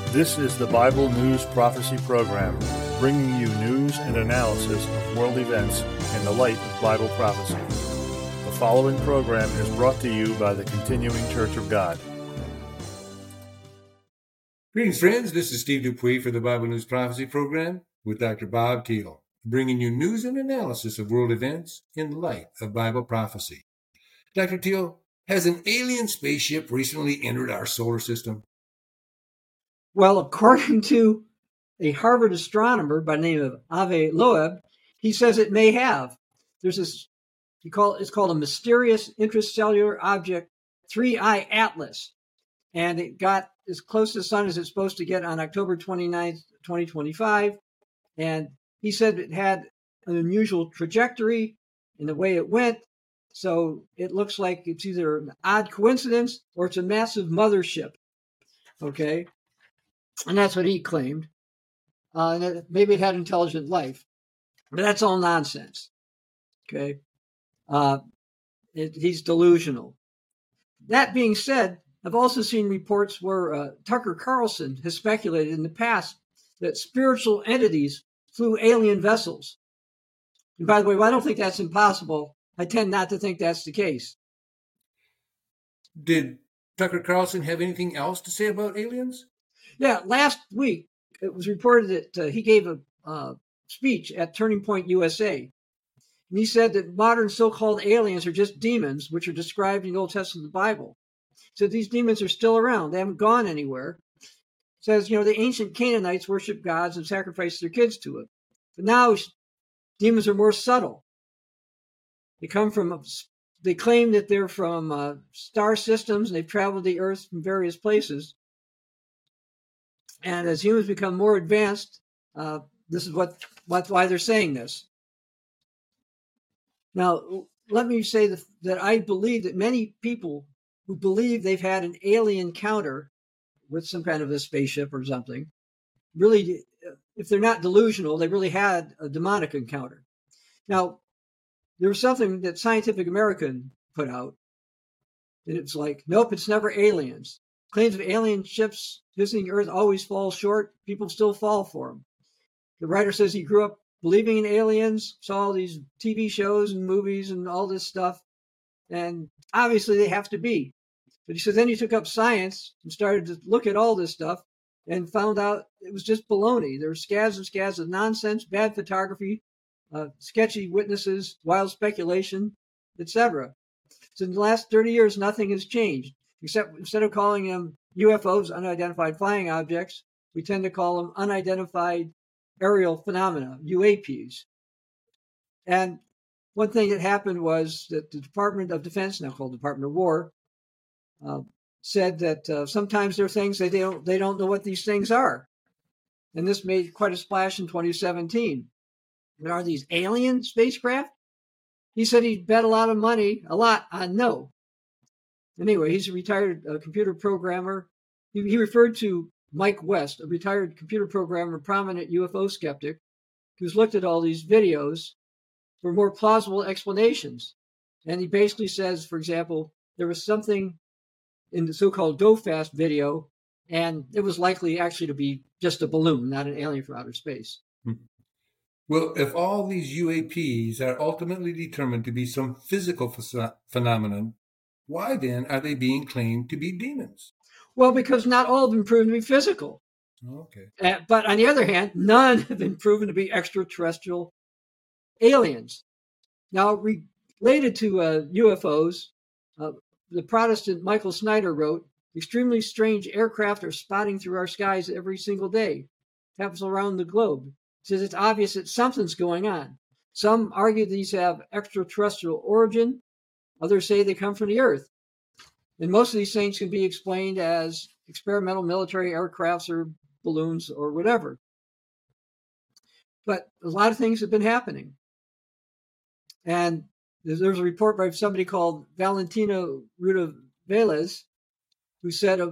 This is the Bible News Prophecy Program, bringing you news and analysis of world events in the light of Bible prophecy. The following program is brought to you by the Continuing Church of God. Greetings, friends. This is Steve Dupuis for the Bible News Prophecy Program with Dr. Bob Thiel, bringing you news and analysis of world events in light of Bible prophecy. Dr. Thiel, has an alien spaceship recently entered our solar system? Well, according to a Harvard astronomer by the name of Avi Loeb, he says it may have. There's this, it's called a mysterious intracellular object, 3I Atlas, and it got as close to the sun as it's supposed to get on October 29th, 2025. And he said it had an unusual trajectory in the way it went. So it looks like it's either an odd coincidence or it's a massive mothership. Okay. And that's what he claimed. And maybe it had intelligent life. But that's all nonsense. Okay. He's delusional. That being said, I've also seen reports where Tucker Carlson has speculated in the past that spiritual entities flew alien vessels. And by the way, I don't think that's impossible. I tend not to think that's the case. Did Tucker Carlson have anything else to say about aliens? Yeah, last week it was reported that he gave a speech at Turning Point USA. And he said that modern so-called aliens are just demons, which are described in the Old Testament of the Bible. So these demons are still around. They haven't gone anywhere. Says, the ancient Canaanites worshiped gods and sacrificed their kids to it. But now demons are more subtle. They claim that they're from star systems and they've traveled the earth from various places. And as humans become more advanced, this is why they're saying this. Now, let me say that I believe that many people who believe they've had an alien encounter with some kind of a spaceship or something, really, if they're not delusional, they really had a demonic encounter. Now, there was something that Scientific American put out, and it's like, nope, it's never aliens. Claims of alien ships visiting Earth always fall short. People still fall for them. The writer says he grew up believing in aliens, saw all these TV shows and movies and all this stuff, and obviously they have to be. But he says then he took up science and started to look at all this stuff and found out it was just baloney. There were scads and scads of nonsense, bad photography, sketchy witnesses, wild speculation, etc. So in the last 30 years, nothing has changed, except instead of calling them UFOs, unidentified flying objects, we tend to call them unidentified aerial phenomena, UAPs. And one thing that happened was that the Department of Defense, now called Department of War, said that sometimes there are things that they don't know what these things are. And this made quite a splash in 2017. And are these alien spacecraft? He said he'd bet a lot on no. Anyway, he's a retired computer programmer. He referred to Mike West, a retired computer programmer, prominent UFO skeptic, who's looked at all these videos for more plausible explanations. And he basically says, for example, there was something in the so-called Go Fast video, and it was likely actually to be just a balloon, not an alien from outer space. Well, if all these UAPs are ultimately determined to be some physical phenomenon, why then are they being claimed to be demons? Well, because not all have been proven to be physical. Okay. But on the other hand, none have been proven to be extraterrestrial aliens. Now, related to UFOs, the Protestant Michael Snyder wrote, extremely strange aircraft are spotting through our skies every single day. It happens around the globe. He says it's obvious that something's going on. Some argue these have extraterrestrial origin. Others say they come from the Earth. And most of these things can be explained as experimental military aircrafts or balloons or whatever. But a lot of things have been happening. And there's a report by somebody called Valentina Ruda-Velez, who said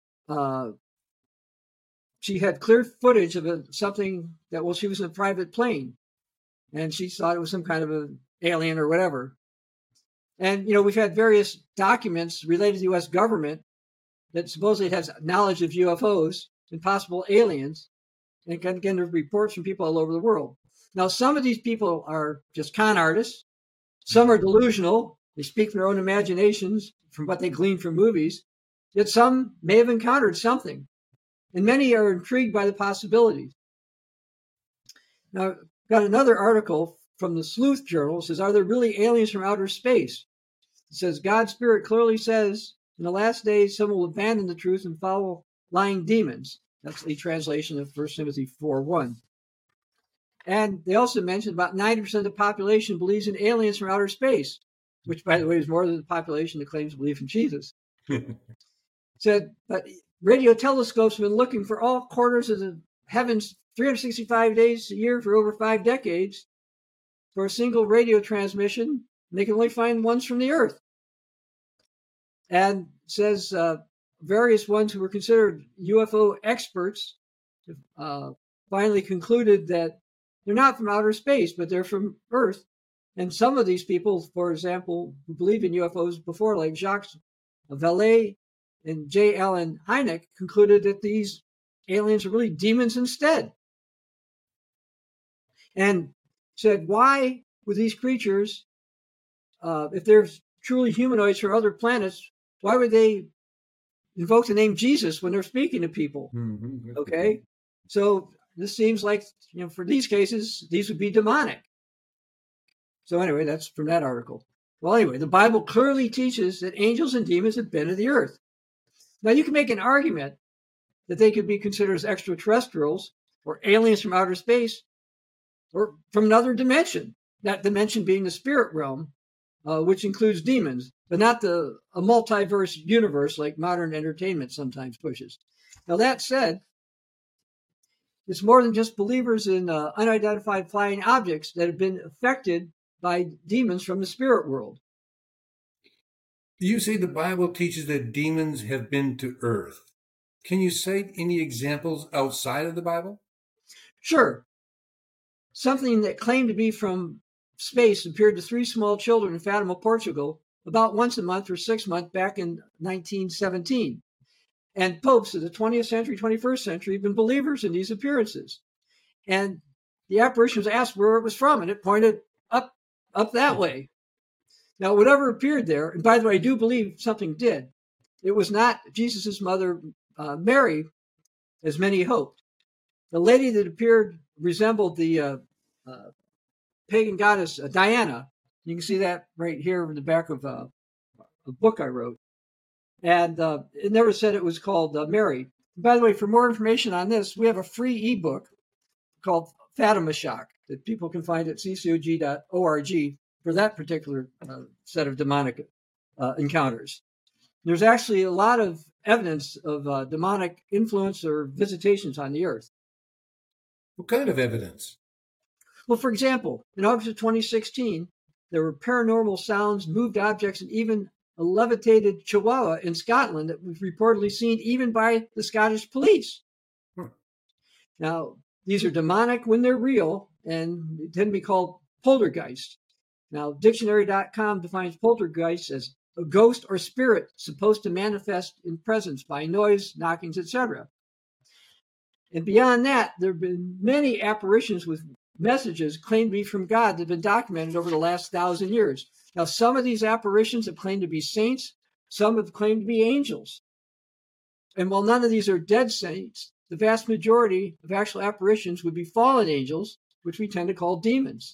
she had clear footage of something that, she was in a private plane. And she thought it was some kind of an alien or whatever. And, we've had various documents related to the U.S. government that supposedly has knowledge of UFOs. and possible aliens. And again, there's reports from people all over the world. Now, some of these people are just con artists. Some are delusional. They speak from their own imaginations, from what they glean from movies. Yet some may have encountered something. And many are intrigued by the possibilities. Now, I've got another article from the Sleuth Journal. It says, are there really aliens from outer space? It says, God's Spirit clearly says, in the last days, some will abandon the truth and follow lying demons. That's a translation of 1 Timothy 4:1. And they also mentioned about 90% of the population believes in aliens from outer space, which, by the way, is more than the population that claims belief in Jesus. Said, but radio telescopes have been looking for all corners of the heavens 365 days a year for over 5 decades for a single radio transmission, and they can only find ones from the Earth. And says various ones who were considered UFO experts finally concluded that they're not from outer space, but they're from Earth. And some of these people, for example, who believe in UFOs before, like Jacques Vallée and J. Allen Hynek, concluded that these aliens are really demons instead. And said, why would these creatures, if they're truly humanoids from other planets, why would they invoke the name Jesus when they're speaking to people? Mm-hmm. Okay, so this seems like, for these cases, these would be demonic. So anyway, that's from that article. Well, anyway, the Bible clearly teaches that angels and demons have been to the earth. Now, you can make an argument that they could be considered as extraterrestrials or aliens from outer space or from another dimension, that dimension being the spirit realm, which includes demons, but not a multiverse universe like modern entertainment sometimes pushes. Now, that said, it's more than just believers in unidentified flying objects that have been affected by demons from the spirit world. You say the Bible teaches that demons have been to Earth. Can you cite any examples outside of the Bible? Sure. Something that claimed to be from space appeared to 3 small children in Fatima, Portugal, about once a month or 6 months back in 1917. And popes of the 20th century, 21st century have been believers in these appearances. And the apparition was asked where it was from, and it pointed up that way. Now, whatever appeared there, and by the way, I do believe something did. It was not Jesus' mother, Mary, as many hoped. The lady that appeared resembled the pagan goddess Diana. You can see that right here in the back of a book I wrote. And it never said it was called Mary. By the way, for more information on this, we have a free ebook called Fatima Shock that people can find at ccog.org for that particular set of demonic encounters. There's actually a lot of evidence of demonic influence or visitations on the earth. What kind of evidence? Well, for example, in August of 2016, there were paranormal sounds, moved objects, and even a levitated chihuahua in Scotland that was reportedly seen even by the Scottish police. Now, these are demonic when they're real, and they tend to be called poltergeist. Now, dictionary.com defines poltergeist as a ghost or spirit supposed to manifest in presence by noise, knockings, etc. And beyond that, there have been many apparitions with messages claimed to be from God that have been documented over the last 1,000 years. Now, some of these apparitions have claimed to be saints, some have claimed to be angels. And while none of these are dead saints, the vast majority of actual apparitions would be fallen angels, which we tend to call demons.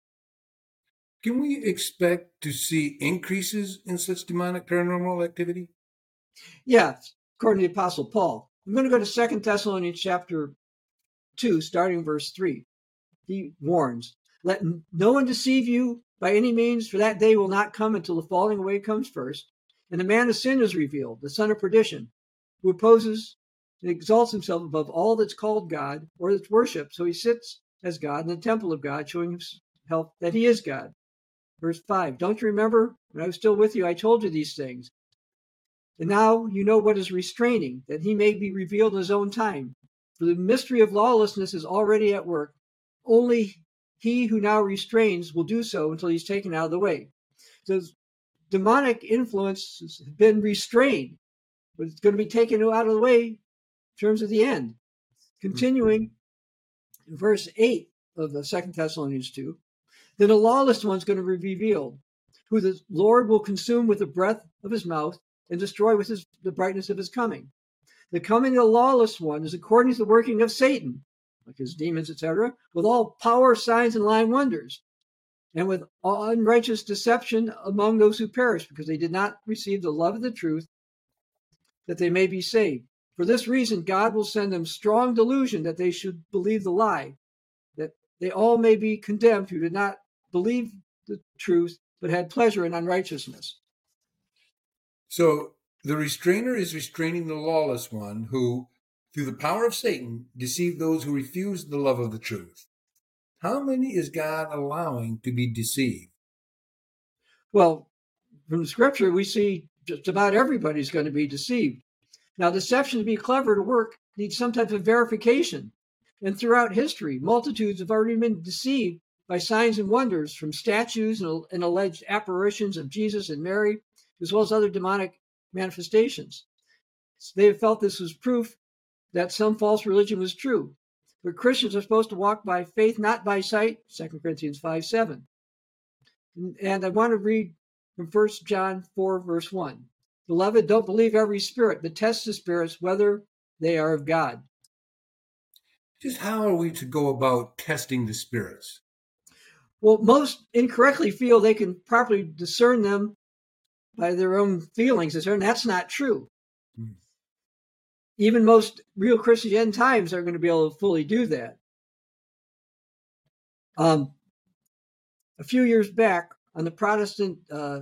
Can we expect to see increases in such demonic paranormal activity? Yeah, according to the Apostle Paul. I'm going to go to 2 Thessalonians chapter 2, starting verse 3. He warns, let no one deceive you by any means, for that day will not come until the falling away comes first. And the man of sin is revealed, the son of perdition, who opposes and exalts himself above all that's called God or that's worshipped. So he sits as God in the temple of God, showing himself that he is God. Verse 5, don't you remember when I was still with you, I told you these things. And now you know what is restraining, that he may be revealed in his own time. For the mystery of lawlessness is already at work. Only he who now restrains will do so until he's taken out of the way. So demonic influence has been restrained, but it's going to be taken out of the way terms of the end. Continuing in verse 8 of the 2 Thessalonians 2, then a lawless one's going to be revealed, who the Lord will consume with the breath of his mouth and destroy with the brightness of his coming. The coming of the lawless one is according to the working of Satan, like his demons, etc., with all power, signs, and lying wonders, and with unrighteous deception among those who perish, because they did not receive the love of the truth, that they may be saved. For this reason, God will send them strong delusion that they should believe the lie, that they all may be condemned who did not believe the truth, but had pleasure in unrighteousness. So the restrainer is restraining the lawless one who, through the power of Satan, deceived those who refused the love of the truth. How many is God allowing to be deceived? Well, from the scripture, we see just about everybody's going to be deceived. Now, deception, to be clever to work, needs some type of verification. And throughout history, multitudes have already been deceived by signs and wonders from statues and alleged apparitions of Jesus and Mary, as well as other demonic manifestations. They have felt this was proof that some false religion was true. But Christians are supposed to walk by faith, not by sight, 2 Corinthians 5:7. And I want to read from 1 John 4, verse 1. Beloved, don't believe every spirit, but test the spirits whether they are of God. Just how are we to go about testing the spirits? Well, most incorrectly feel they can properly discern them by their own feelings, and that's not true. Even most real Christians end times are going to be able to fully do that. A few years back on the Protestant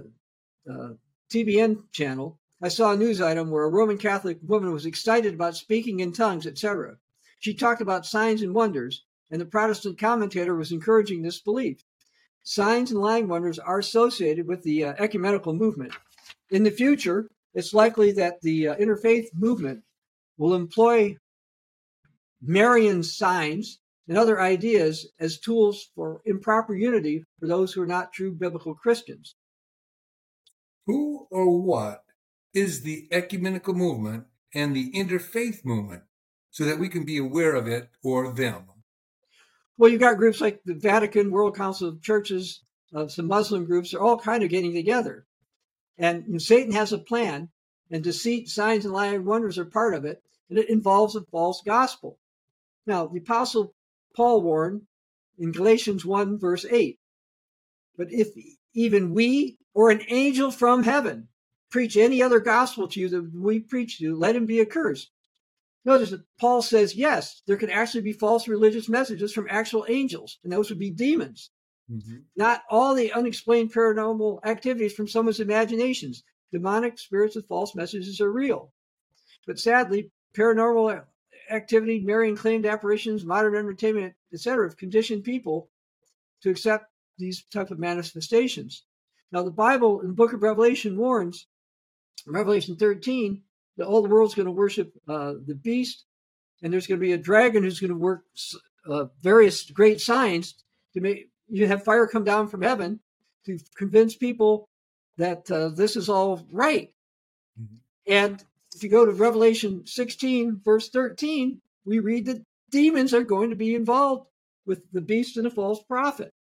TBN channel, I saw a news item where a Roman Catholic woman was excited about speaking in tongues, etc. She talked about signs and wonders, and the Protestant commentator was encouraging this belief. Signs and lying wonders are associated with the ecumenical movement. In the future, it's likely that the interfaith movement will employ Marian signs and other ideas as tools for improper unity for those who are not true biblical Christians. Who or what is the ecumenical movement and the interfaith movement so that we can be aware of it or them? Well, you've got groups like the Vatican, World Council of Churches, some Muslim groups, they're all kind of getting together. And Satan has a plan, and deceit, signs, and lying wonders are part of it, and it involves a false gospel. Now, the Apostle Paul warned in Galatians 1, verse 8, but if even we or an angel from heaven preach any other gospel to you than we preach to you, let him be accursed. Notice that Paul says, yes, there can actually be false religious messages from actual angels, and those would be demons. Mm-hmm. Not all the unexplained paranormal activities from someone's imaginations. Demonic spirits with false messages are real. But sadly, paranormal activity, Marian claimed apparitions, modern entertainment, etc., have conditioned people to accept these type of manifestations. Now, the Bible in the book of Revelation warns, in Revelation 13, that all the world's going to worship the beast, and there's going to be a dragon who's going to work various great signs to make you have fire come down from heaven to convince people that this is all right. Mm-hmm. And if you go to Revelation 16, verse 13, we read that demons are going to be involved with the beast and the false prophet.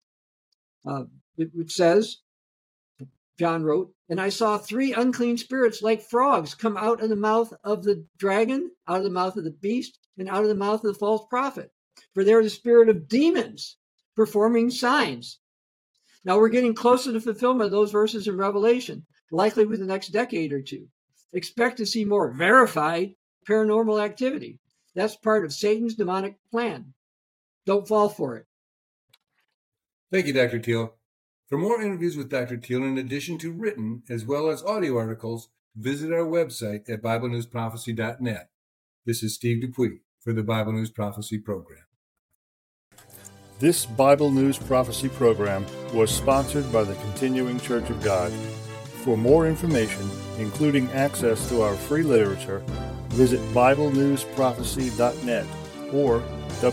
It says, John wrote, and I saw 3 unclean spirits like frogs come out of the mouth of the dragon, out of the mouth of the beast, and out of the mouth of the false prophet. For they're the spirit of demons performing signs. Now we're getting closer to the fulfillment of those verses in Revelation, likely within the next decade or two. Expect to see more verified paranormal activity. That's part of Satan's demonic plan. Don't fall for it. Thank you, Dr. Teal. For more interviews with Dr. Teal, in addition to written as well as audio articles, visit our website at BibleNewsProphecy.net. This is Steve Dupuy for the Bible News Prophecy Program. This Bible News Prophecy Program was sponsored by the Continuing Church of God. For more information, including access to our free literature, visit BibleNewsProphecy.net or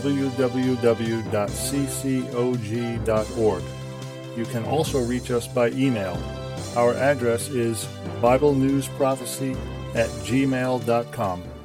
www.ccog.org. You can also reach us by email. Our address is BibleNewsProphecy@gmail.com.